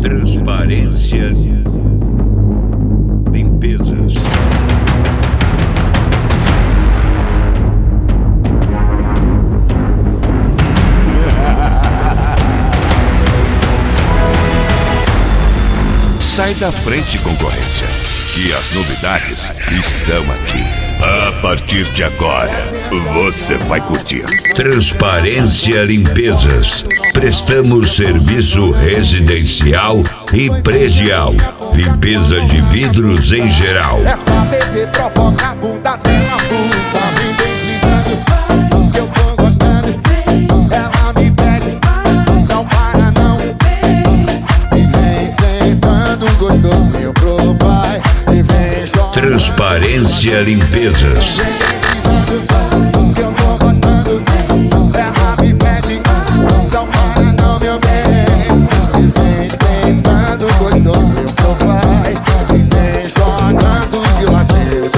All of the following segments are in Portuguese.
Transparência, limpezas. Sai da frente, concorrência, que as novidades estão aqui. A partir de agora, você vai curtir. Transparência Limpezas. Prestamos serviço residencial e predial. Limpeza de vidros em geral. Essa bebê provoca a bunda dela, pulsa, vem deslizando. Que eu tô gostando, ela me pede, não para não. E vem sentando gostosinho pro pai. E vem jogando. Transparência Limpezas. Que eu tô gostando, ela me pede, não para não, meu bem. E vem sentando gostosinho pro pai. E vem jogando de ladinho.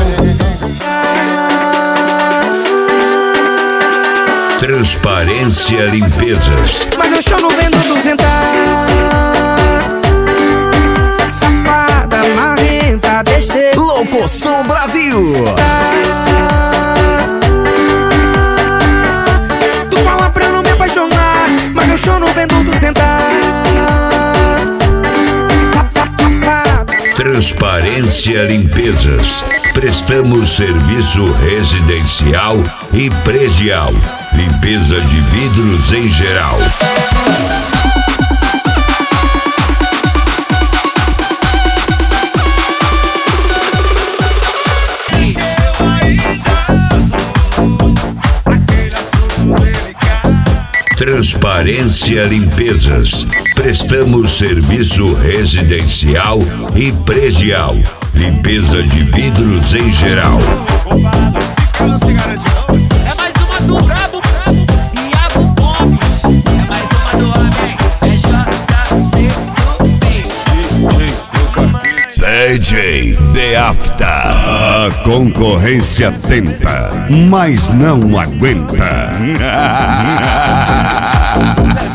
Transparência Limpezas. Mas eu choro vendo tu sentar. Safada, marrenta, deixei Locoção Brasil. tu fala pra eu não me apaixonar, mas eu choro vendo tu sentar. Transparência Limpezas. Prestamos serviço residencial e predial. Limpeza de vidros em geral. Transparência Limpezas. Prestamos serviço residencial e predial. Limpeza de vidros em geral. É mais uma do brabo, Iago Bomb. É mais uma do homem, é JC do peixe. DJ The After. A concorrência tenta, mas não aguenta.